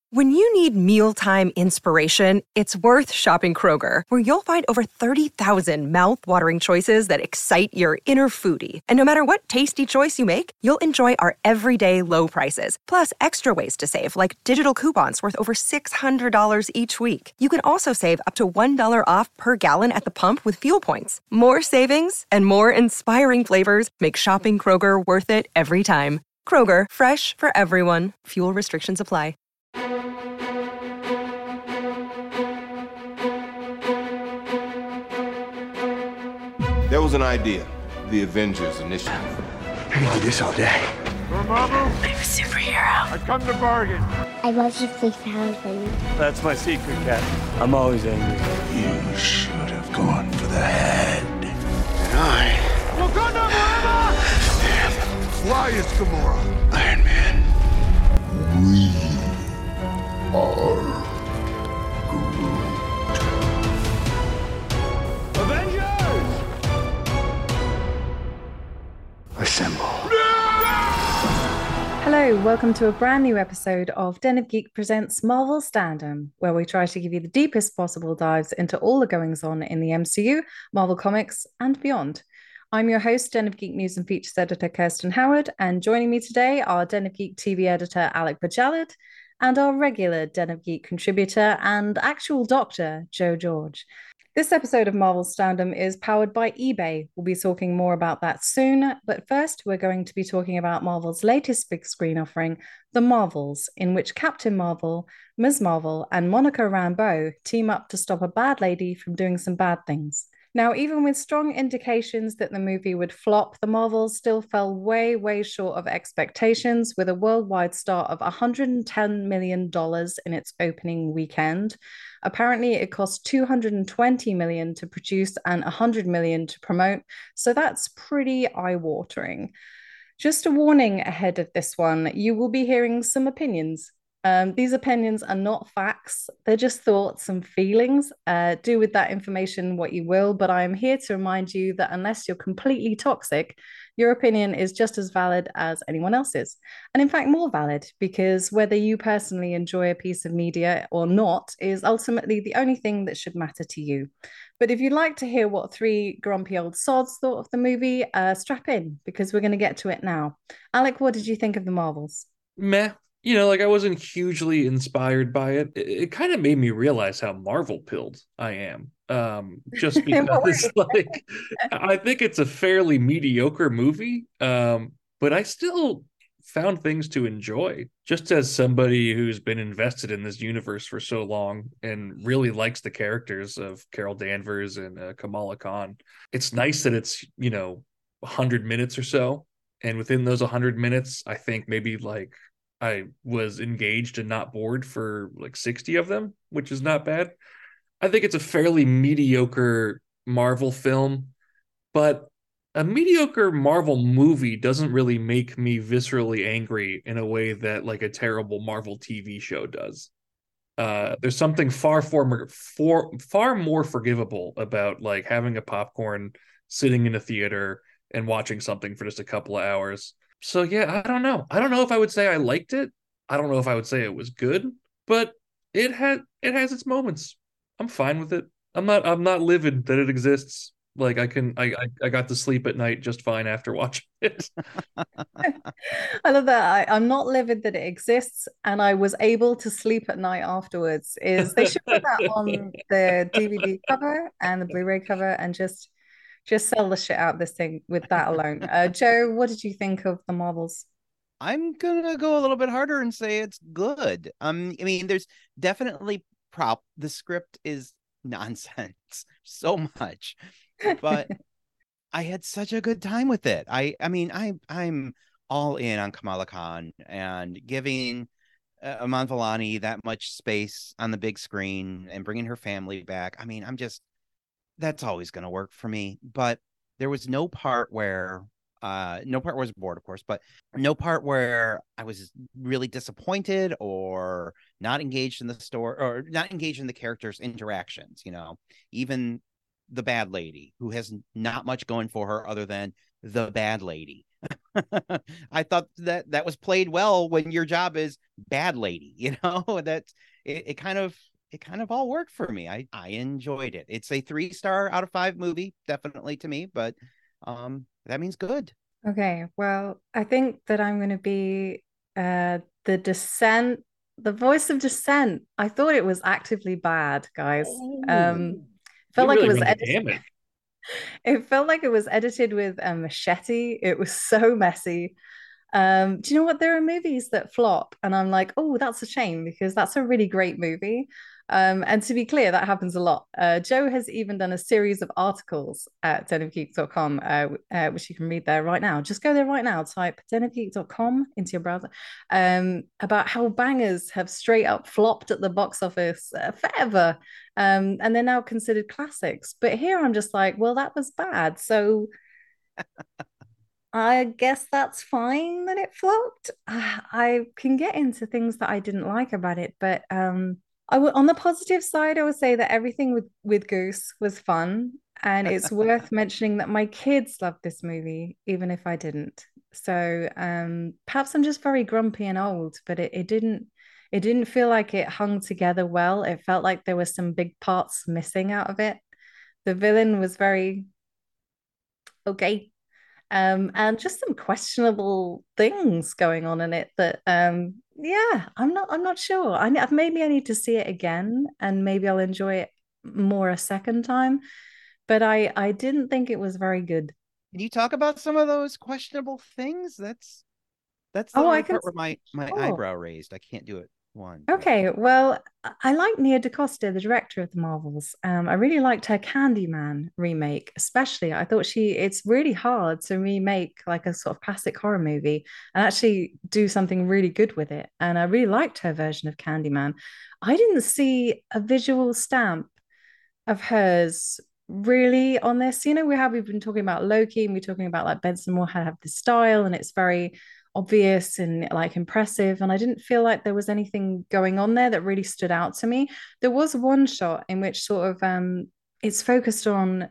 When you need mealtime inspiration, it's worth shopping Kroger, where you'll find over 30,000 mouth-watering choices that excite your inner foodie. And no matter what tasty choice you make, you'll enjoy our everyday low prices, plus extra ways to save, like digital coupons worth over $600 each week. You can also save up to $1 off per gallon at the pump with fuel points. More savings and more inspiring flavors make shopping Kroger worth it every time. Kroger, fresh for everyone. Fuel restrictions apply. There was an idea, the Avengers Initiative. I can do this all day. Dormammu? I'm a superhero. I come to bargain. I love you 3,000. That's my secret, Cat. I'm always angry. You should have gone for the head. And I... Wakanda forever! Fly is Gamora. Iron Man. We are Groot. Avengers! Assemble. Hello, welcome to a brand new episode of Den of Geek Presents Marvel Stand-Em, where we try to give you the deepest possible dives into all the goings-on in the MCU, Marvel Comics, and beyond. I'm your host, Den of Geek News and Features Editor Kirsten Howard, and joining me today are Den of Geek TV Editor Alec Bajalad and our regular Den of Geek contributor and actual doctor, Joe George. This episode of Marvel Stand-Em is powered by eBay. We'll be talking more about that soon, but first we're going to be talking about Marvel's latest big screen offering, The Marvels, in which Captain Marvel, Ms. Marvel, and Monica Rambeau team up to stop a bad lady from doing some bad things. Now, even with strong indications that the movie would flop, The Marvels still fell way, way short of expectations, with a worldwide start of $110 million in its opening weekend. Apparently, it cost $220 million to produce and $100 million to promote, so that's pretty eye-watering. Just a warning ahead of this one, you will be hearing some opinions. These opinions are not facts, they're just thoughts and feelings. Do with that information what you will, but I am here to remind you that unless you're completely toxic, your opinion is just as valid as anyone else's. And in fact, more valid, because whether you personally enjoy a piece of media or not is ultimately the only thing that should matter to you. But if you'd like to hear what three grumpy old sods thought of the movie, strap in, because we're going to get to it now. Alec, what did you think of The Marvels? Meh. I wasn't hugely inspired by it. It kind of made me realize how Marvel-pilled I am. Just because, I think it's a fairly mediocre movie, but I still found things to enjoy. Just as somebody who's been invested in this universe for so long and really likes the characters of Carol Danvers and Kamala Khan, it's nice that it's, 100 minutes or so. And within those 100 minutes, I think maybe I was engaged and not bored for 60 of them, which is not bad. I think it's a fairly mediocre Marvel film, but a mediocre Marvel movie doesn't really make me viscerally angry in a way that a terrible Marvel TV show does. There's something far more forgivable about having a popcorn, sitting in a theater and watching something for just a couple of hours. So yeah, I don't know. I don't know if I would say I liked it. I don't know if I would say it was good, but it has its moments. I'm fine with it. I'm not livid that it exists. I got to sleep at night just fine after watching it. I love that. I'm not livid that it exists, and I was able to sleep at night afterwards. They should put that on the DVD cover and the Blu-ray cover and just sell the shit out of this thing with that alone. Joe, what did you think of The Marvels? I'm gonna go a little bit harder and say it's good. There's definitely the script is nonsense so much, but I had such a good time with it. I'm all in on Kamala Khan and giving Iman Vellani that much space on the big screen and bringing her family back. That's always going to work for me. But there was no part where I was bored, of course, but no part where I was really disappointed or not engaged in the story or not engaged in the characters' interactions. Even the bad lady, who has not much going for her other than the bad lady. I thought that was played well when your job is bad lady, that's it kind of all worked for me. I enjoyed it. It's a 3-star out of 5 movie, definitely to me, but that means good. Okay, well, I think that I'm going to be the Descent, the voice of Dissent. I thought it was actively bad, guys. Felt like really it was run the gamut. It felt like it was edited with a machete. It was so messy. Do you know what? There are movies that flop, and I'm like, oh, that's a shame because that's a really great movie. And to be clear, that happens a lot. Joe has even done a series of articles at denofgeek.com, which you can read there right now. Just go there right now, type denofgeek.com into your browser, about how bangers have straight up flopped at the box office forever. And they're now considered classics. But here I'm just like, well, that was bad. So I guess that's fine that it flopped. I can get into things that I didn't like about it, but on the positive side, I would say that everything with Goose was fun, and it's worth mentioning that my kids loved this movie, even if I didn't. So perhaps I'm just very grumpy and old, but it didn't feel like it hung together well. It felt like there were some big parts missing out of it. The villain was very okay. And just some questionable things going on in it that yeah, I'm not sure. Maybe I need to see it again and maybe I'll enjoy it more a second time, but I didn't think it was very good. Can you talk about some of those questionable things? That's the I can part where my eyebrow raised. I can't do it. Okay, well, I like Nia DaCosta, the director of the Marvels. I really liked her Candyman remake, especially. I thought it's really hard to remake like a sort of classic horror movie and actually do something really good with it. And I really liked her version of Candyman. I didn't see a visual stamp of hers really on this. We've been talking about Loki and we're talking about like Benson Moore have this style and it's very obvious and like impressive, and I didn't feel like there was anything going on there that really stood out to me. There was one shot in which sort of it's focused on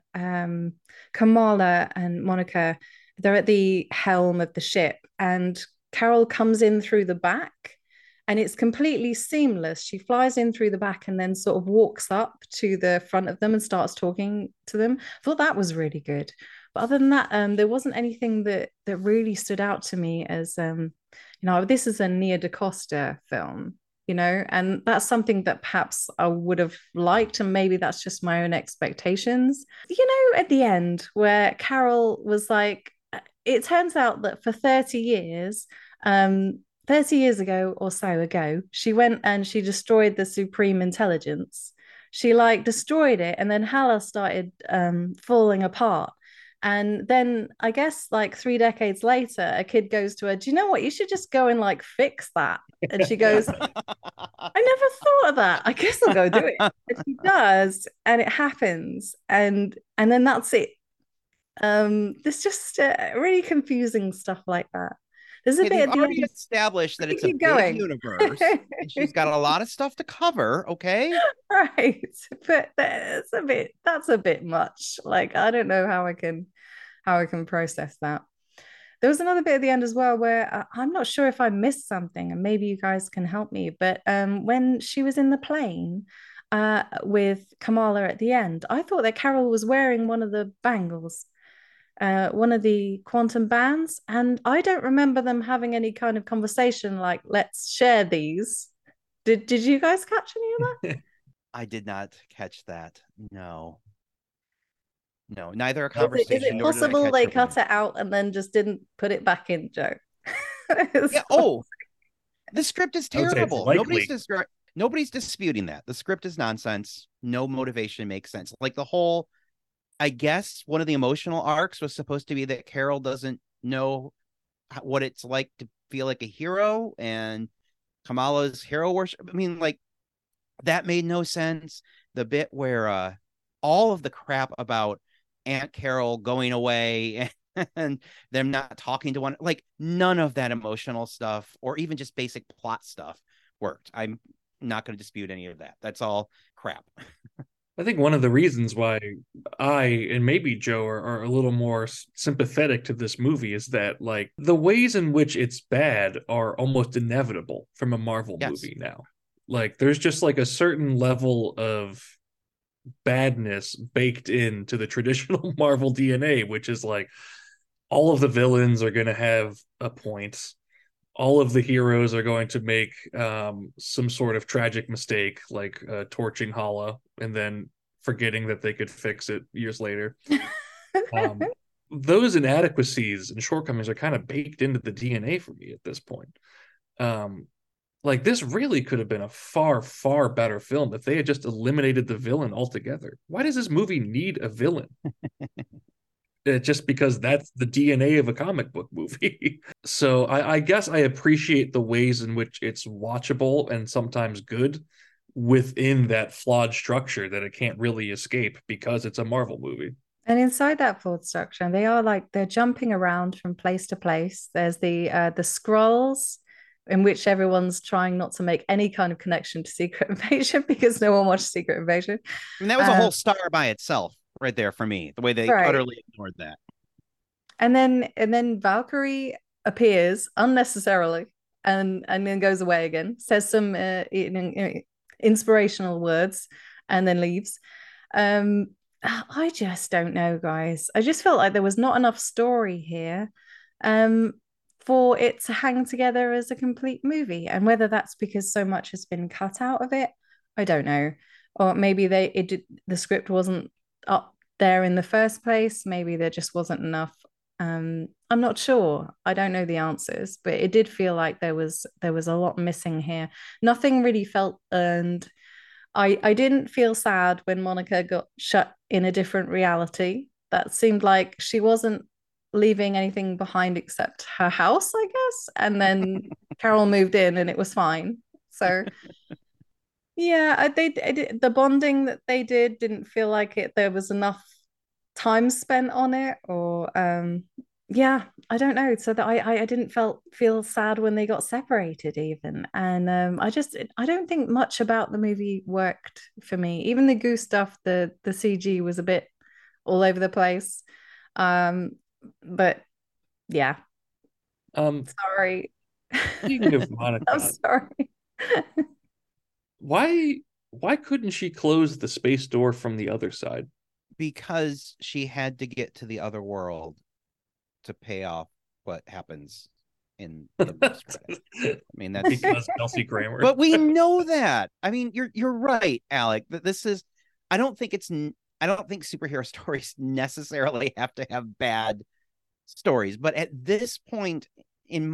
Kamala and Monica. They're at the helm of the ship and Carol comes in through the back and it's completely seamless. She flies in through the back and then sort of walks up to the front of them and starts talking to them. I thought that was really good. But other than that, there wasn't anything that really stood out to me as, this is a Nia DaCosta film, and that's something that perhaps I would have liked, and maybe that's just my own expectations. At the end where Carol was like, it turns out that for 30 years, 30 years ago or so ago, she went and she destroyed the Supreme Intelligence. She destroyed it, and then Hala started falling apart. And then I guess 3 decades later, a kid goes to her, do you know what? You should just go and fix that. And she goes, I never thought of that. I guess I'll go do it. And she does, and it happens. And then that's it. There's just really confusing stuff like that. There's a bit of already established that it's a big universe and she's got a lot of stuff to cover, okay? Right. But that's a bit much. I don't know how I can process that. There was another bit at the end as well where I'm not sure if I missed something and maybe you guys can help me, but when she was in the plane with Kamala at the end, I thought that Carol was wearing one of the bangles. One of the quantum bands, and I don't remember them having any kind of conversation like, let's share these. Did you guys catch any of that? I did not catch that. No, neither a conversation. Is it possible they cut it out and then just didn't put it back in, Joe? Yeah. The script is terrible. Nobody's disputing that. The script is nonsense. No motivation makes sense. The whole, I guess one of the emotional arcs was supposed to be that Carol doesn't know what it's like to feel like a hero, and Kamala's hero worship. I mean, that made no sense. The bit where all of the crap about Aunt Carol going away and them not talking to one, none of that emotional stuff or even just basic plot stuff worked. I'm not going to dispute any of that. That's all crap. I think one of the reasons why I and maybe Joe are a little more sympathetic to this movie is that like the ways in which it's bad are almost inevitable from a Marvel Yes. movie now. Like there's just like a certain level of badness baked into the traditional Marvel DNA, which is like all of the villains are going to have a point. All of the heroes are going to make some sort of tragic mistake, like torching Hala and then forgetting that they could fix it years later. um, those inadequacies and shortcomings are kind of baked into the DNA for me at this point. Like this really could have been a far, far better film if they had just eliminated the villain altogether. Why does this movie need a villain? Just because that's the DNA of a comic book movie. So I guess I appreciate the ways in which it's watchable and sometimes good within that flawed structure that it can't really escape because it's a Marvel movie. And inside that flawed structure, they're jumping around from place to place. There's the scrolls in which everyone's trying not to make any kind of connection to Secret Invasion because no one watched Secret Invasion. And that was a whole star by itself right there for me, the way they utterly ignored that. And then Valkyrie appears unnecessarily and then goes away again, says some inspirational words, and then leaves. I just don't know, guys. I just felt like there was not enough story here for it to hang together as a complete movie. And whether that's because so much has been cut out of it, I don't know. Or maybe the script wasn't up there in the first place. Maybe there just wasn't enough. I'm not sure. I don't know the answers, but it did feel like there was a lot missing here. Nothing really felt earned. I didn't feel sad when Monica got shut in a different reality. That seemed like she wasn't leaving anything behind except her house, I guess. And then Carol moved in and it was fine. So yeah, the bonding that they didn't feel like there was enough time spent on it, or yeah, I don't know. So that I didn't feel sad when they got separated even. And I don't think much about the movie worked for me. Even the Goose stuff, the CG was a bit all over the place. But yeah. Sorry. Speaking of Monica, I'm sorry. Why couldn't she close the space door from the other side? Because she had to get to the other world to pay off what happens in the post-credit. I mean, that's because Kelsey Grammer. But we know that. I mean, you're right, Alec. That this is. I don't think superhero stories necessarily have to have bad stories. But at this point in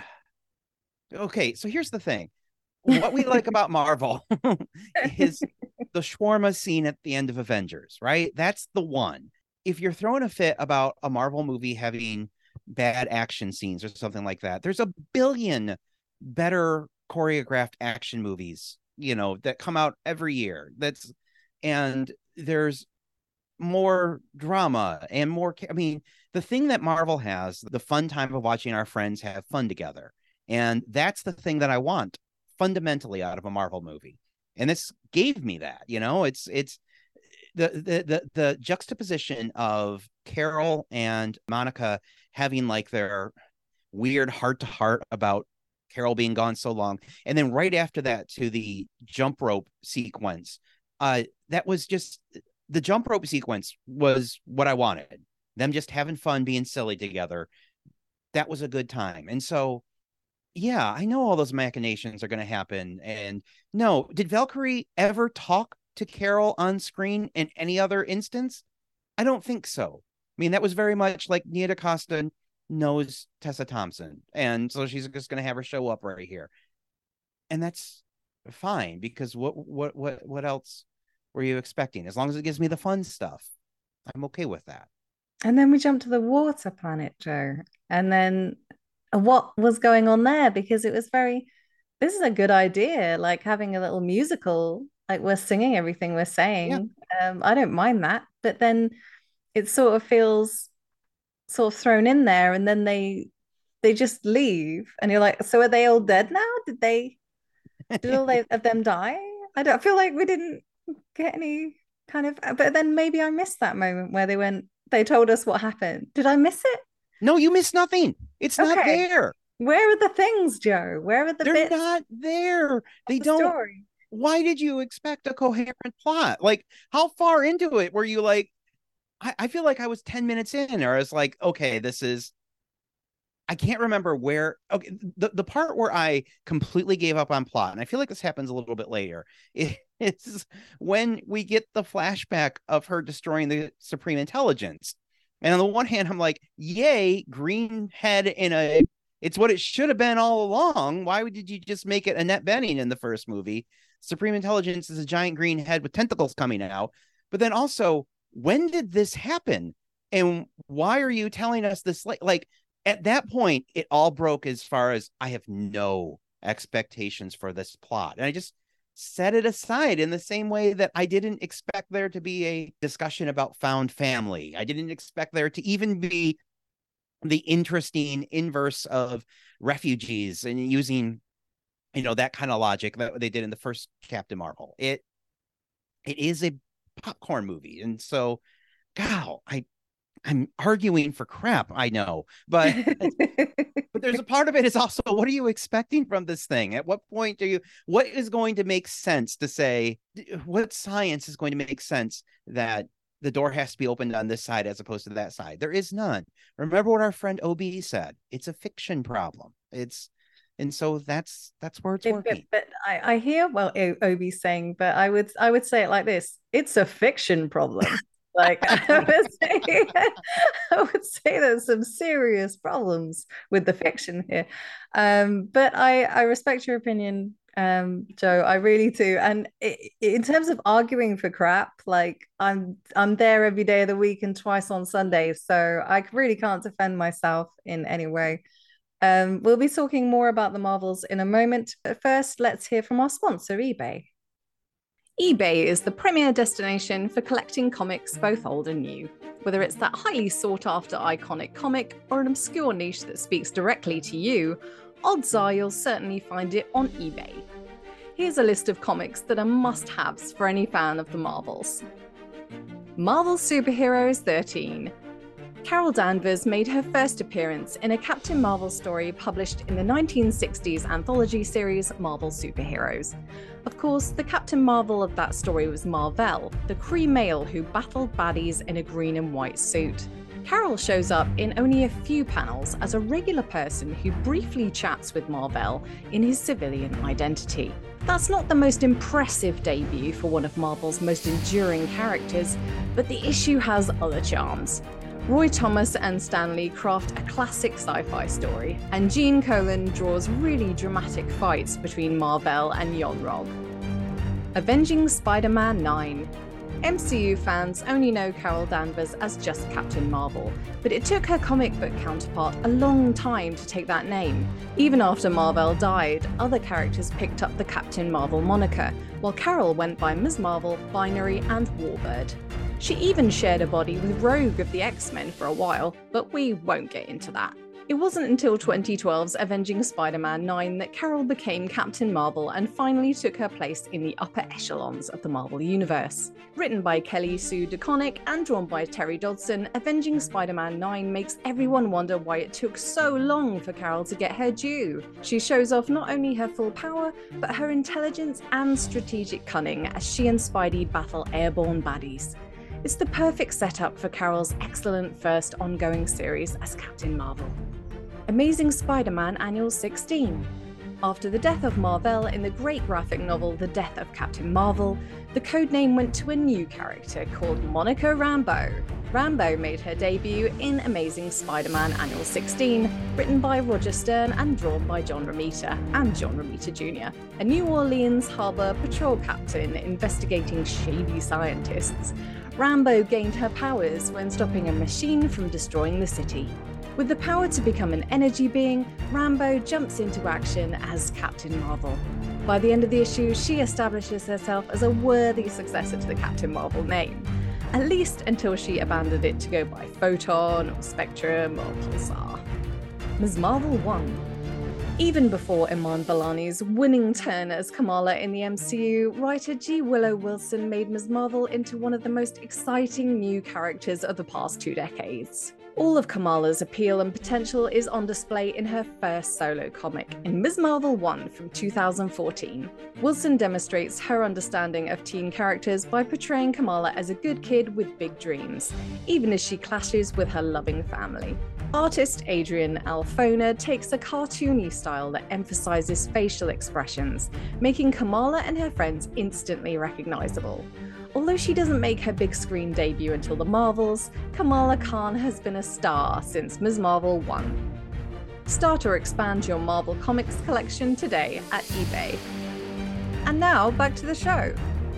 okay, so here's the thing. What we like about Marvel is the shawarma scene at the end of Avengers, right? That's the one. If you're throwing a fit about a Marvel movie having bad action scenes or something like that, there's a billion better choreographed action movies, that come out every year. And there's more drama and more. I mean, the thing that Marvel has, the fun time of watching our friends have fun together. And that's the thing that I want fundamentally out of a Marvel movie. And this gave me that, it's the juxtaposition of Carol and Monica having like their weird heart-to-heart about Carol being gone so long. And then right after that to the jump rope sequence. That was just the jump rope sequence was what I wanted. Them just having fun, being silly together. That was a good time. And so, yeah, I know all those machinations are going to happen. And no, did Valkyrie ever talk to Carol on screen in any other instance? I don't think so. I mean, that was very much like Nia DaCosta knows Tessa Thompson. And so she's just going to have her show up right here. And that's fine, because what else were you expecting? As long as it gives me the fun stuff, I'm okay with that. And then we jump to the water planet, Joe. And then what was going on there? Because it was this is a good idea, like having a little musical, like we're singing everything we're saying. Yeah. I don't mind that. But then it sort of feels sort of thrown in there, and then they just leave. And you're like, so are they all dead now? Did all of them die? I don't feel like we didn't get any kind of, but then maybe I missed that moment where they told us what happened. Did I miss it? No, you missed nothing. It's not there. Where are the things, Joe? Where are the They're bits? not there. They don't. Story? Why did you expect a coherent plot? Like, how far into it were you like, I feel like I was 10 minutes in, or I was like, okay, I can't remember where. Okay, the part where I completely gave up on plot, and I feel like this happens a little bit later, is when we get the flashback of her destroying the Supreme Intelligence. And on the one hand, I'm like, yay, green head it's what it should have been all along. Why did you just make it Annette Bening in the first movie? Supreme Intelligence is a giant green head with tentacles coming out. But then also, when did this happen? And why are you telling us this? Like at that point, it all broke as far as I have no expectations for this plot. And I just set it aside in the same way that I didn't expect there to be a discussion about found family. I didn't expect there to even be the interesting inverse of refugees and using, that kind of logic that they did in the first Captain Marvel. It is a popcorn movie. And so, God, I'm arguing for crap, I know, but there's a part of it is also, what are you expecting from this thing? At what point what is going to make sense to say, what science is going to make sense that the door has to be opened on this side as opposed to that side? There is none. Remember what our friend OB said. It's a fiction problem. And so that's where it's working. But I hear what OB's saying, but I would say it like this. It's a fiction problem. Like I would say there's some serious problems with the fiction here. But I respect your opinion, Joe. I really do. And in terms of arguing for crap, like I'm there every day of the week and twice on Sundays, so I really can't defend myself in any way. We'll be talking more about the Marvels in a moment, but first let's hear from our sponsor, eBay. eBay is the premier destination for collecting comics, both old and new. Whether it's that highly sought-after iconic comic or an obscure niche that speaks directly to you, odds are you'll certainly find it on eBay. Here's a list of comics that are must-haves for any fan of the Marvels. Marvel Superheroes 13. Carol Danvers made her first appearance in a Captain Marvel story published in the 1960s anthology series Marvel Superheroes. Of course, the Captain Marvel of that story was Mar-Vell, the Kree male who battled baddies in a green and white suit. Carol shows up in only a few panels as a regular person who briefly chats with Mar-Vell in his civilian identity. That's not the most impressive debut for one of Marvel's most enduring characters, but the issue has other charms. Roy Thomas and Stan Lee craft a classic sci-fi story, and Gene Colan draws really dramatic fights between Mar-Vell and Yon-Rogg. Avenging Spider-Man 9. MCU fans only know Carol Danvers as just Captain Marvel, but it took her comic book counterpart a long time to take that name. Even after Mar-Vell died, other characters picked up the Captain Marvel moniker, while Carol went by Ms. Marvel, Binary, and Warbird. She even shared a body with Rogue of the X-Men for a while, but we won't get into that. It wasn't until 2012's Avenging Spider-Man 9 that Carol became Captain Marvel and finally took her place in the upper echelons of the Marvel Universe. Written by Kelly Sue DeConnick and drawn by Terry Dodson, Avenging Spider-Man 9 makes everyone wonder why it took so long for Carol to get her due. She shows off not only her full power, but her intelligence and strategic cunning as she and Spidey battle airborne baddies. It's the perfect setup for Carol's excellent first ongoing series as Captain Marvel. Amazing Spider-Man Annual 16. After the death of Mar-Vell in the great graphic novel The Death of Captain Marvel, the codename went to a new character called Monica Rambeau. Rambeau made her debut in Amazing Spider-Man Annual 16, written by Roger Stern and drawn by John Romita and John Romita Jr., a New Orleans harbor patrol captain investigating shady scientists. Rambeau gained her powers when stopping a machine from destroying the city. With the power to become an energy being, Rambeau jumps into action as Captain Marvel. By the end of the issue, she establishes herself as a worthy successor to the Captain Marvel name, at least until she abandoned it to go by Photon or Spectrum or Pulsar. Ms. Marvel 1. Even before Iman Vellani's winning turn as Kamala in the MCU, writer G. Willow Wilson made Ms. Marvel into one of the most exciting new characters of the past 2 decades. All of Kamala's appeal and potential is on display in her first solo comic, in Ms. Marvel 1 from 2014. Wilson demonstrates her understanding of teen characters by portraying Kamala as a good kid with big dreams, even as she clashes with her loving family. Artist Adrian Alfona takes a cartoony style that emphasizes facial expressions, making Kamala and her friends instantly recognizable. Although she doesn't make her big screen debut until the Marvels, Kamala Khan has been a star since Ms. Marvel 1. Start or expand your Marvel Comics collection today at eBay. And now, back to the show.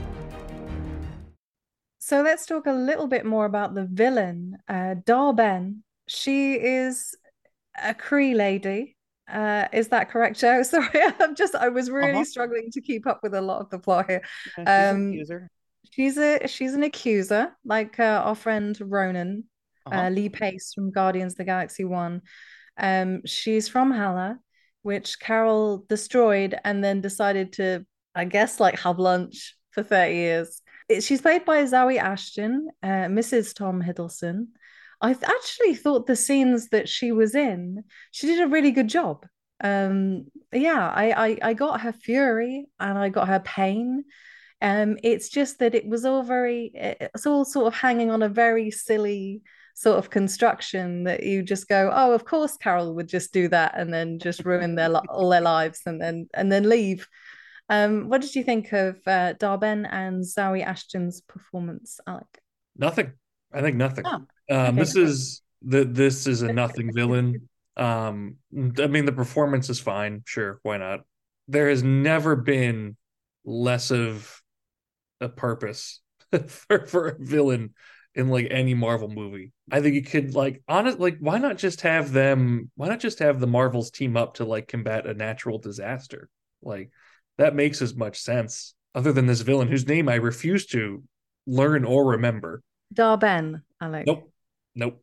So let's talk a little bit more about the villain, Dar-Benn. She is a Kree lady. Is that correct, Joe? Sorry, I was really struggling to keep up with a lot of the plot here. She's an accuser, like our friend Ronan, Lee Pace from Guardians of the Galaxy 1. She's from Hala, which Carol destroyed and then decided to, I guess, like have lunch for 30 years. She's played by Zawe Ashton, Mrs. Tom Hiddleston. I actually thought the scenes that she was in, she did a really good job. I got her fury and I got her pain. It's just that it's all sort of hanging on a very silly sort of construction that you just go, oh, of course Carol would just do that and then just ruin all their lives and then leave. What did you think of Dar-Benn and Zawe Ashton's performance, Alec? Nothing. I think nothing. Oh, okay. This is a nothing villain. I mean, the performance is fine. Sure, why not? There has never been less of a purpose for a villain in like any Marvel movie. I think you could why not just have the Marvels team up to like combat a natural disaster? Like that makes as much sense, other than this villain whose name I refuse to learn or remember. Dar-Benn, Alec. Nope.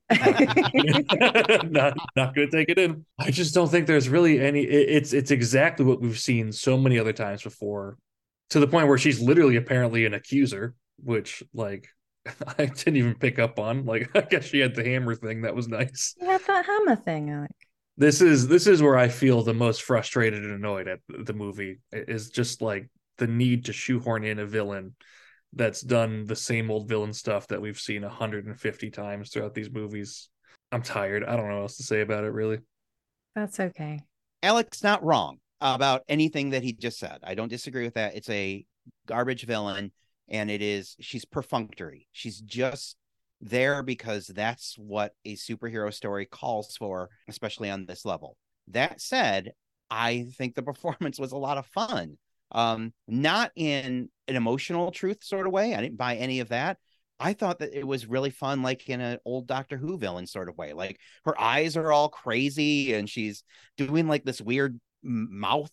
not gonna take it in. I just don't think there's really any. It's exactly what we've seen so many other times before, to the point where she's literally apparently an accuser, which like I didn't even pick up on. Like I guess she had the hammer thing. That was nice. You had that hammer thing, Alec. This is where I feel the most frustrated and annoyed at the movie, is just like the need to shoehorn in a villain that's done the same old villain stuff that we've seen 150 times throughout these movies. I'm tired. I don't know what else to say about it, really. That's okay. Alec's not wrong about anything that he just said. I don't disagree with that. It's a garbage villain, and she's perfunctory. She's just there because that's what a superhero story calls for, especially on this level. That said, I think the performance was a lot of fun. Not in an emotional truth sort of way. I didn't buy any of that. I thought that it was really fun, like in an old Doctor Who villain sort of way. Like her eyes are all crazy and she's doing like this weird mouth,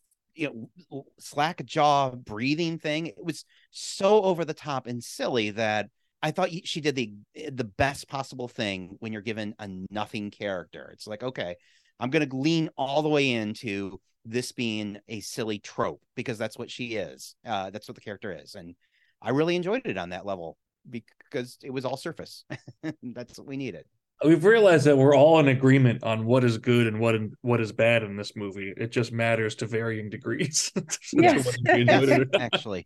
slack jaw breathing thing. It was so over the top and silly that I thought she did the best possible thing when you're given a nothing character. It's like, okay, I'm going to lean all the way into this being a silly trope because that's what she is. That's what the character is. And I really enjoyed it on that level because it was all surface. That's what we needed. We've realized that we're all in agreement on what is good and what is bad in this movie. It just matters to varying degrees. Yes. Actually.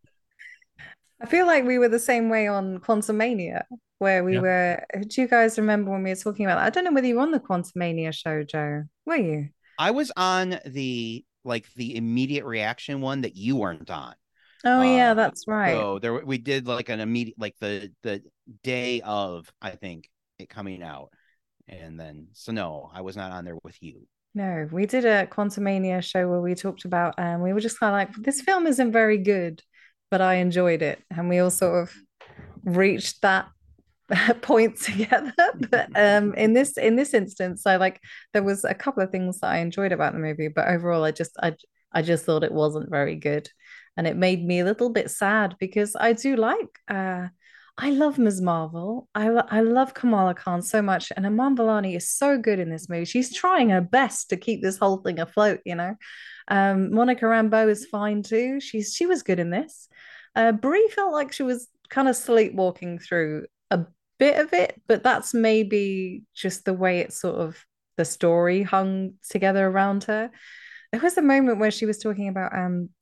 I feel like we were the same way on Quantumania, where we were. Do you guys remember when we were talking about that? I don't know whether you were on the Quantumania show, Joe. Were you? I was on the immediate reaction one that you weren't on. Oh yeah, that's right. So we did like an immediate, like the day of, I think, it coming out, and then no, I was not on there with you. No, we did a Quantumania show where we talked about, we were just kind of like, this film isn't very good, but I enjoyed it, and we all sort of reached that point together. But in this instance, there was a couple of things that I enjoyed about the movie, but overall I just thought it wasn't very good, and it made me a little bit sad because I do like I love Ms. Marvel. I love Kamala Khan so much, and Iman Vellani is so good in this movie. She's trying her best to keep this whole thing afloat, you know. Monica Rambeau is fine too. She was good in this. Brie felt like she was kind of sleepwalking through a bit of it, but that's maybe just the way it sort of the story hung together around her. There was a moment where she was talking about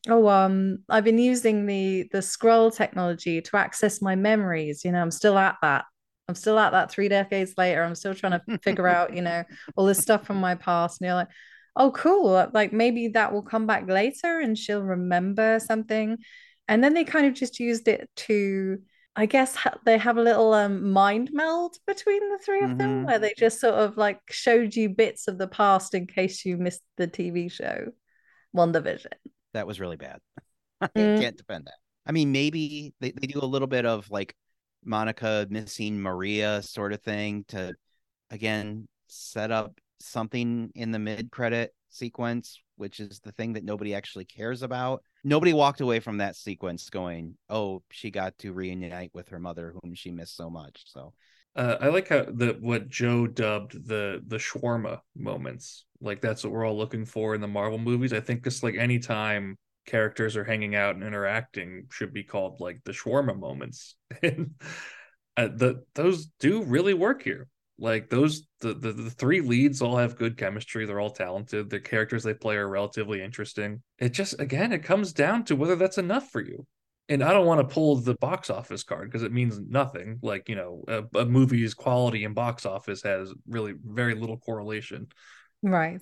I've been using the scroll technology to access my memories. You know, I'm still at that. I'm still at that 3 decades later. I'm still trying to figure out, you know, all this stuff from my past. And you're like, oh, cool. Like maybe that will come back later and she'll remember something. And then they kind of just used it to, I guess they have a little mind meld between the three of them, where they just sort of like showed you bits of the past in case you missed the TV show WandaVision. That was really bad. I can't defend that. I mean, maybe they do a little bit of like Monica missing Maria sort of thing to, again, set up something in the mid-credit sequence, which is the thing that nobody actually cares about. Nobody walked away from that sequence going, oh, she got to reunite with her mother whom she missed so much. So I like how what Joe dubbed the shawarma moments. Like that's what we're all looking for in the Marvel movies. I think just like anytime characters are hanging out and interacting should be called like the shawarma moments. And those do really work here. Like those the three leads all have good chemistry. They're all talented. The characters they play are relatively interesting. It just, again, it comes down to whether that's enough for you. And I don't want to pull the box office card because it means nothing. Like, you know, a movie's quality and box office has really very little correlation. Right.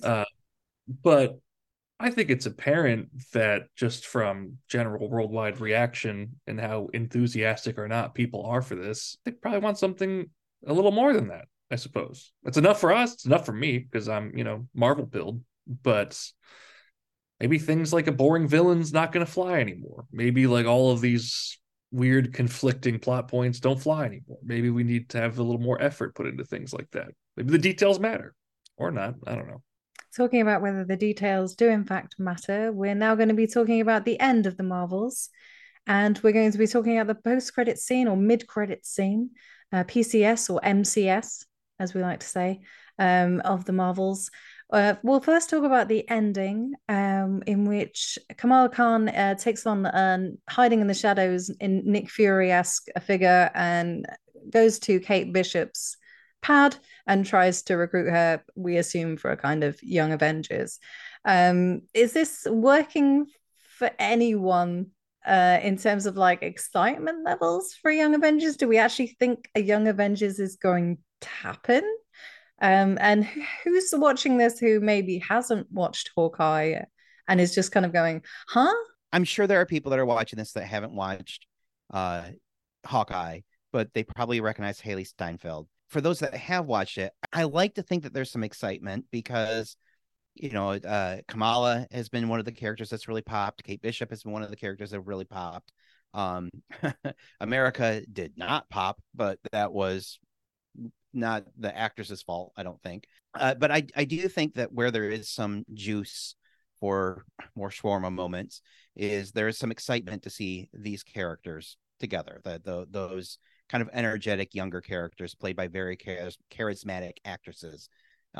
But I think it's apparent that just from general worldwide reaction and how enthusiastic or not people are for this, they probably want something a little more than that, I suppose. It's enough for us. It's enough for me because I'm, you know, Marvel pilled. But maybe things like a boring villain's not going to fly anymore. Maybe like all of these weird conflicting plot points don't fly anymore. Maybe we need to have a little more effort put into things like that. Maybe the details matter or not. I don't know. Talking about whether the details do in fact matter, we're now going to be talking about the end of the Marvels. And we're going to be talking about the post-credit scene or mid-credit scene, PCS or MCS, as we like to say, of the Marvels. We'll first talk about the ending, in which Kamala Khan takes on hiding in the shadows in Nick Fury-esque figure and goes to Kate Bishop's pad and tries to recruit her, we assume, for a kind of Young Avengers. Is this working for anyone in terms of like excitement levels for Young Avengers? Do we actually think a Young Avengers is going to happen? And who's watching this who maybe hasn't watched Hawkeye and is just kind of going, huh? I'm sure there are people that are watching this that haven't watched Hawkeye, but they probably recognize Haley Steinfeld. For those that have watched it, I like to think that there's some excitement because, you know, Kamala has been one of the characters that's really popped. Kate Bishop has been one of the characters that really popped. America did not pop, but that was not the actress's fault, I don't think. But I do think that where there is some juice for more shawarma moments is there is some excitement to see these characters together. Those kind of energetic younger characters played by very charismatic actresses.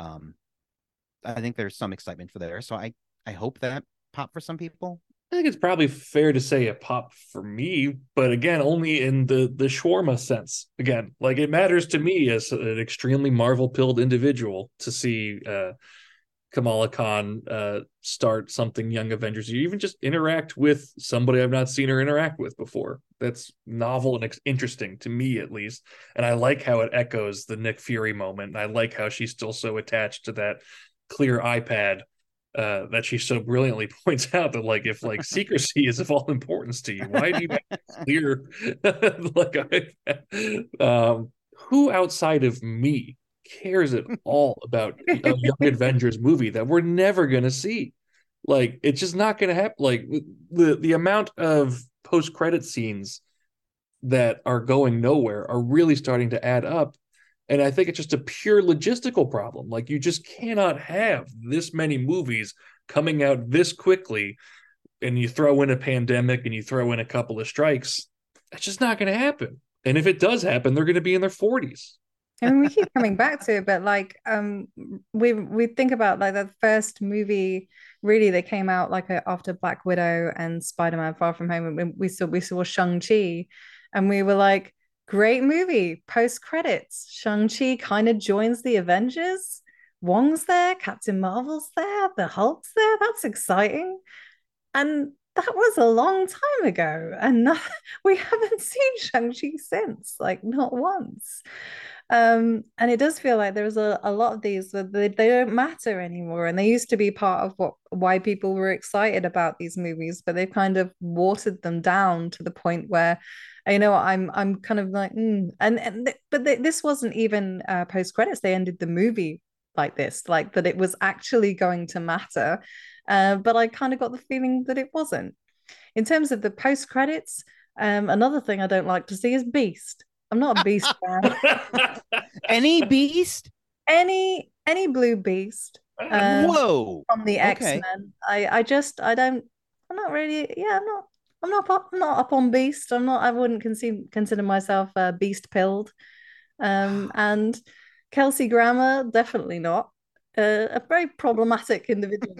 I think there's some excitement for there. So I hope that pop for some people. I think it's probably fair to say a pop for me, but again, only in the shawarma sense. Again, like it matters to me as an extremely Marvel-pilled individual to see Kamala Khan start something Young Avengers, or even just interact with somebody I've not seen her interact with before. That's novel and interesting to me, at least. And I like how it echoes the Nick Fury moment. And I like how she's still so attached to that clear iPad that she so brilliantly points out that, like, if like secrecy is of all importance to you, why do you make clear like who outside of me cares at all about a Young Avengers movie that we're never gonna see? Like, it's just not gonna happen. Like the amount of post-credit scenes that are going nowhere are really starting to add up. And I think it's just a pure logistical problem. Like, you just cannot have this many movies coming out this quickly, and you throw in a pandemic and you throw in a couple of strikes. It's just not going to happen. And if it does happen, they're going to be in their 40s. I mean, we keep coming back to it, but like, we think about like the first movie really that came out like after Black Widow and Spider-Man: Far From Home, and we saw Shang-Chi, and we were like, great movie. Post credits, Shang-Chi kind of joins the Avengers. Wong's there, Captain Marvel's there, the Hulk's there. That's exciting, and that was a long time ago, and we haven't seen Shang-Chi since, like not once. And it does feel like there's a lot of these that they don't matter anymore, and they used to be part of why people were excited about these movies, but they've kind of watered them down to the point where, you know, I'm kind of like, this wasn't even post credits. They ended the movie like this, like that it was actually going to matter, but I kind of got the feeling that it wasn't. In terms of the post credits, another thing I don't like to see is Beast. I'm not a Beast fan. Any Beast? Any blue Beast. Whoa. From the X-Men. I don't. I'm not really. Yeah, I'm not up on Beast. I wouldn't consider myself Beast pilled. And Kelsey Grammer, definitely not. A very problematic individual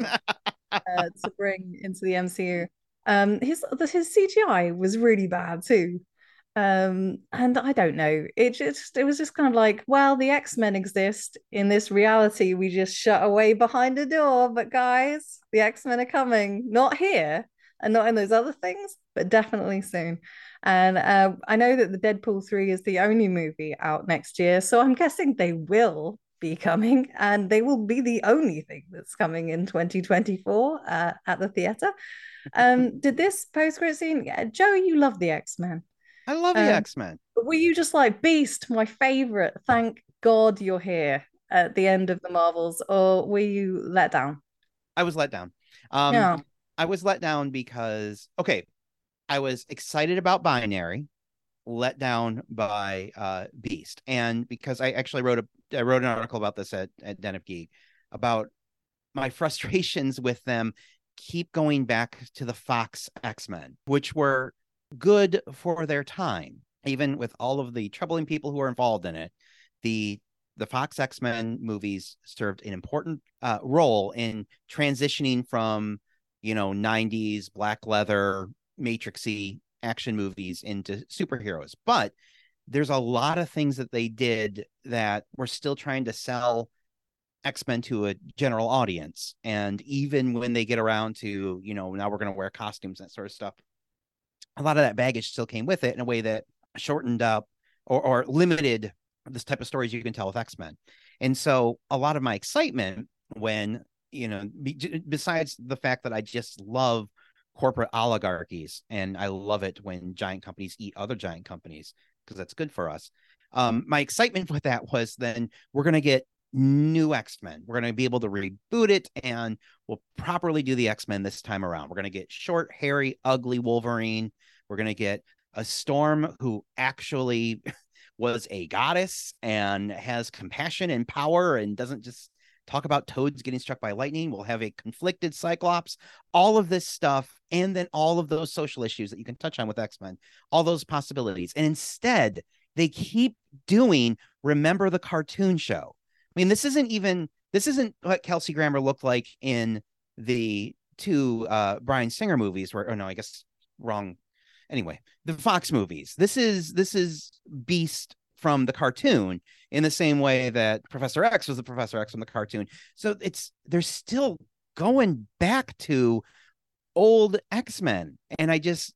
to bring into the MCU. His CGI was really bad too. And I don't know. It was just kind of like, well, the X-Men exist in this reality we just shut away behind a door. But guys, the X-Men are coming, not here and not in those other things, but definitely soon. And I know that the Deadpool 3 is the only movie out next year, so I'm guessing they will be coming, and they will be the only thing that's coming in 2024 at the theater. Did this post-credit scene, Joe, you love the X-Men. I love the X-Men. But were you just like, Beast, my favorite, thank God you're here at the end of the Marvels, or were you let down? I was let down. I was let down because, okay, I was excited about Binary, let down by Beast. And because I actually wrote an article about this at Den of Geek about my frustrations with them keep going back to the Fox X-Men, which were good for their time, even with all of the troubling people who are involved in it. The Fox X-Men movies served an important role in transitioning from, 90s black leather matrixy action movies into superheroes. But there's a lot of things that they did that were still trying to sell X-Men to a general audience. And even when they get around to, now we're going to wear costumes, that sort of stuff, a lot of that baggage still came with it in a way that shortened up or limited this type of stories you can tell with X-Men. And so a lot of my excitement when, besides the fact that I just love corporate oligarchies, and I love it when giant companies eat other giant companies because that's good for us. My excitement with that was then we're going to get new X-Men. We're going to be able to reboot it, and we'll properly do the X-Men this time around. We're going to get short, hairy, ugly Wolverine. We're going to get a Storm who actually was a goddess and has compassion and power and doesn't just talk about toads getting struck by lightning. We'll have a conflicted Cyclops, all of this stuff, and then all of those social issues that you can touch on with X-Men, all those possibilities. And instead, they keep doing Remember the Cartoon Show. I mean, this isn't what Kelsey Grammer looked like in the two Bryan Singer movies I guess wrong. Anyway, the Fox movies. This is Beast from the cartoon in the same way that Professor X was the Professor X from the cartoon. So they're still going back to old X-Men. And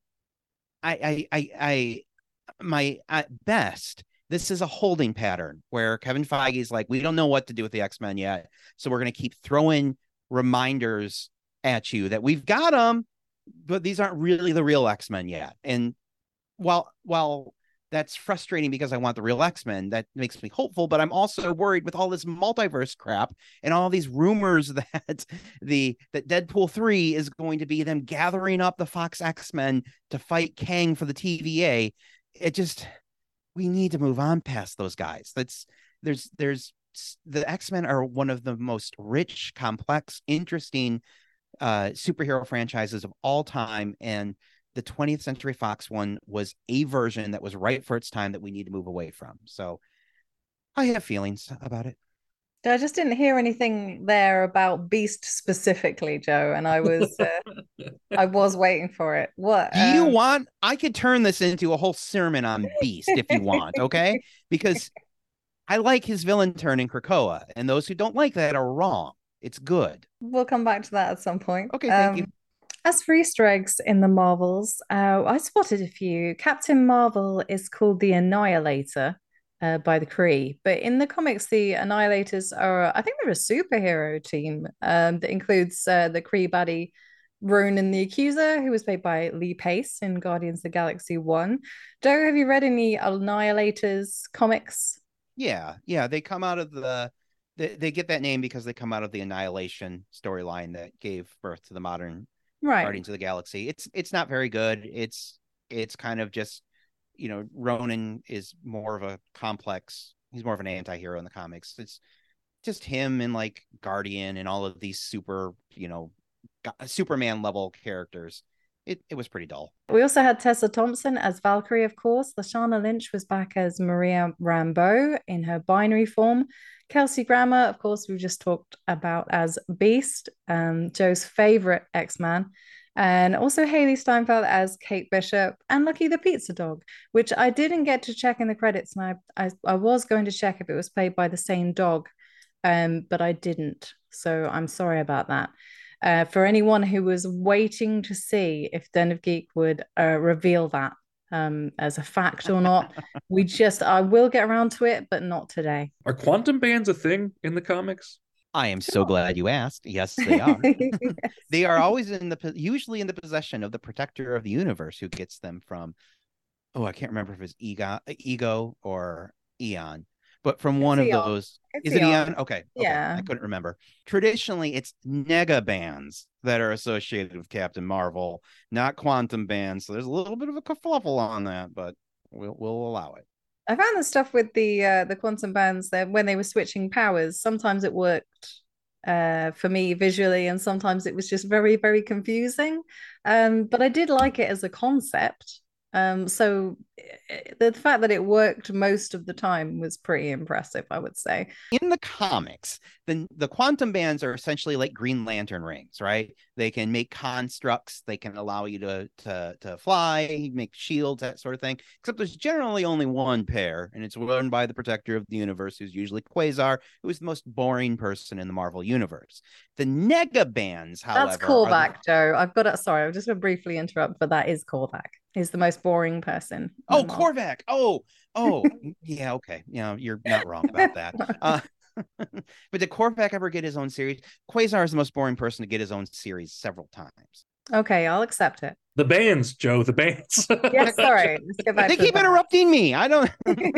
at best, this is a holding pattern where Kevin Feige is like, we don't know what to do with the X-Men yet. So we're going to keep throwing reminders at you that we've got them, but these aren't really the real X-Men yet. And while that's frustrating because I want the real X-Men, that makes me hopeful, but I'm also worried with all this multiverse crap and all these rumors that that Deadpool 3 is going to be them gathering up the Fox X-Men to fight Kang for the TVA. We need to move on past those guys. The X-Men are one of the most rich, complex, interesting superhero franchises of all time, and the 20th Century Fox one was a version that was right for its time that we need to move away from. So I have feelings about it. I just didn't hear anything there about Beast specifically, Joe, and I was waiting for it. What do you want? I could turn this into a whole sermon on Beast if you want, okay? Because I like his villain turn in Krakoa, and those who don't like that are wrong. It's good. We'll come back to that at some point. Okay, thank you. As for Easter eggs in the Marvels, I spotted a few. Captain Marvel is called the Annihilator by the Kree, but in the comics, the Annihilators are, I think they're a superhero team that includes the Kree baddie Ronan the Accuser, who was played by Lee Pace in Guardians of the Galaxy 1. Joe, have you read any Annihilators comics? Yeah, they come out of they get that name because they come out of the Annihilation storyline that gave birth to the modern Guardians of the Galaxy. It's not very good. It's kind of just, Ronan is more of a complex. He's more of an anti-hero in the comics. It's just him and like Guardian and all of these super, Superman level characters. It was pretty dull. We also had Tessa Thompson as Valkyrie, of course. Lashana Lynch was back as Maria Rambeau in her binary form. Kelsey Grammer, of course, we've just talked about as Beast, Joe's favorite X-Man. And also Haley Steinfeld as Kate Bishop and Lucky the Pizza Dog, which I didn't get to check in the credits. And I was going to check if it was played by the same dog, but I didn't. So I'm sorry about that. For anyone who was waiting to see if Den of Geek would reveal that as a fact or not, I will get around to it, but not today. Are quantum bands a thing in the comics? I am so glad you asked. Yes, they are. They are always usually in the possession of the protector of the universe, who gets them from, I can't remember if it's Ego or Eon, but from one of those. Is it Eon? Okay. Yeah. I couldn't remember. Traditionally, it's nega bands that are associated with Captain Marvel, not quantum bands. So there's a little bit of a kerfuffle on that, but we'll allow it. I found the stuff with the quantum bands that when they were switching powers, sometimes it worked for me visually, and sometimes it was just very, very confusing. But I did like it as a concept. So the fact that it worked most of the time was pretty impressive, I would say. In the comics, the quantum bands are essentially like Green Lantern rings, right? They can make constructs, they can allow you to fly, make shields, that sort of thing. Except there's generally only one pair, and it's run by the protector of the universe, who's usually Quasar, who is the most boring person in the Marvel universe. The nega bands, however, that's callback, Joe. Sorry, I'm just going to briefly interrupt, but that is callback. He's the most boring person. Oh, Korvac. Oh, yeah, okay. You're not wrong about that. But did Korvac ever get his own series? Quasar is the most boring person to get his own series several times. Okay, I'll accept it. The bands, Joe, the bands. Yes, sorry. Let's get back they keep interrupting me. I don't.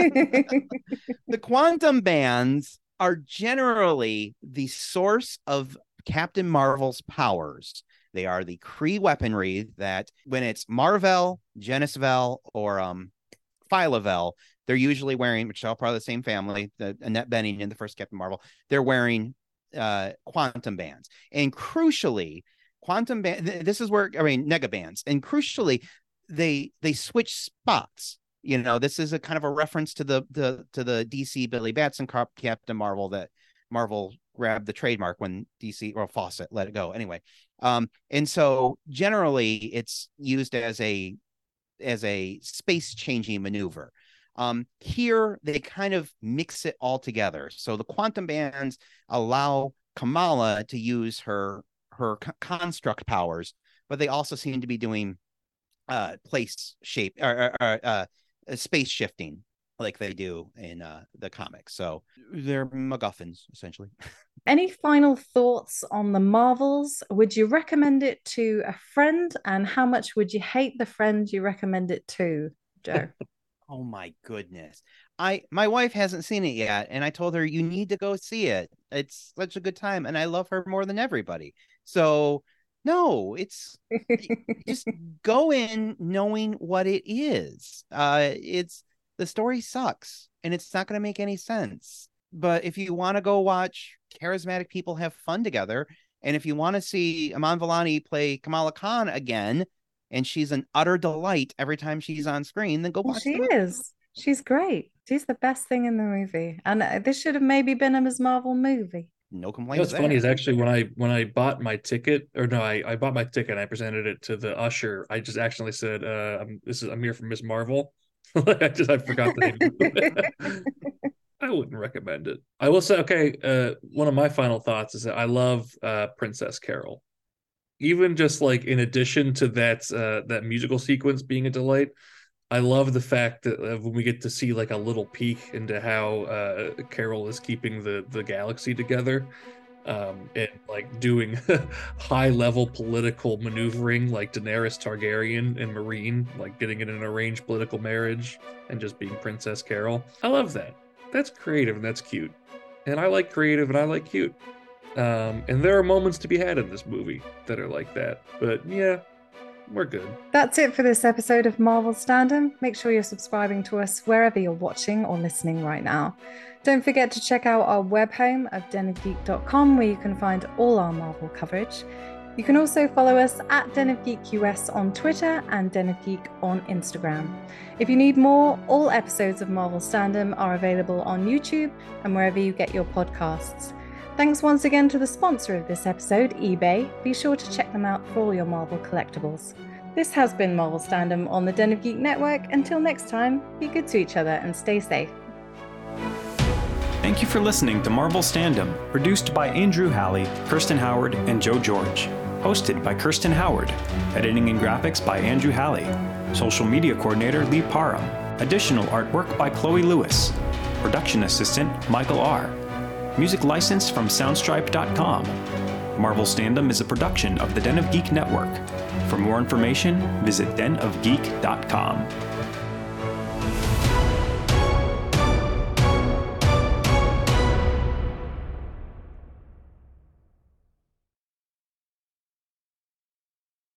The quantum bands are generally the source of Captain Marvel's powers. They are the Kree weaponry that when it's Mar-Vell, Genis-Vell, or Phyla-Vell, they're usually wearing, which are all part of the same family, the Annette Bening in the first Captain Marvel, they're wearing quantum bands. And crucially, this is where, nega bands. And crucially, they switch spots. This is a kind of a reference to the DC Billy Batson Captain Marvel that Marvel grabbed the trademark when DC or Fawcett let it go. Anyway, and so generally it's used as a space changing maneuver. Here they kind of mix it all together. So the quantum bands allow Kamala to use her construct powers, but they also seem to be doing place shape or space shifting like they do in the comics. So they're MacGuffins, essentially. Any final thoughts on the Marvels? Would you recommend it to a friend? And how much would you hate the friend you recommend it to, Joe? Oh my goodness. My wife hasn't seen it yet, and I told her you need to go see it. It's such a good time, and I love her more than everybody. So no, it's just go in knowing what it is. The story sucks, and it's not going to make any sense. But if you want to go watch charismatic people have fun together, and if you want to see Iman Vellani play Kamala Khan again, and she's an utter delight every time she's on screen, then go watch She the movie. is. She's great. She's the best thing in the movie. And this should have maybe been a Ms. Marvel movie. No You know complaints. what's funny there. is actually when I bought my ticket, or no, I bought my ticket and I presented it to the usher. I just accidentally said, I'm here for Ms. Marvel. I forgot the name. I wouldn't recommend it. I will say, okay, one of my final thoughts is that I love Princess Carol. Even just like in addition to that musical sequence being a delight, I love the fact that when we get to see like a little peek into how Carol is keeping the galaxy together, and like doing high level political maneuvering like Daenerys Targaryen and Meereen, like getting in an arranged political marriage and just being Princess Carol. I love that. That's creative and that's cute. And I like creative and I like cute. And there are moments to be had in this movie that are like that. But yeah, we're good. That's it for this episode of Marvel Standom. Make sure you're subscribing to us wherever you're watching or listening right now. Don't forget to check out our web home of denofgeek.com, where you can find all our Marvel coverage. You can also follow us at Den of Geek US on Twitter and Den of Geek on Instagram. If you need more, all episodes of Marvel Standom are available on YouTube and wherever you get your podcasts. Thanks once again to the sponsor of this episode, eBay. Be sure to check them out for all your Marvel collectibles. This has been Marvel Standom on the Den of Geek Network. Until next time, be good to each other and stay safe. Thank you for listening to Marvel Standom, produced by Andrew Halley, Kirsten Howard, and Joe George. Hosted by Kirsten Howard. Editing and graphics by Andrew Halley. Social media coordinator Lee Parham. Additional artwork by Chloe Lewis. Production assistant Michael R. Music licensed from Soundstripe.com. Marvel Standom is a production of the Den of Geek Network. For more information, visit denofgeek.com.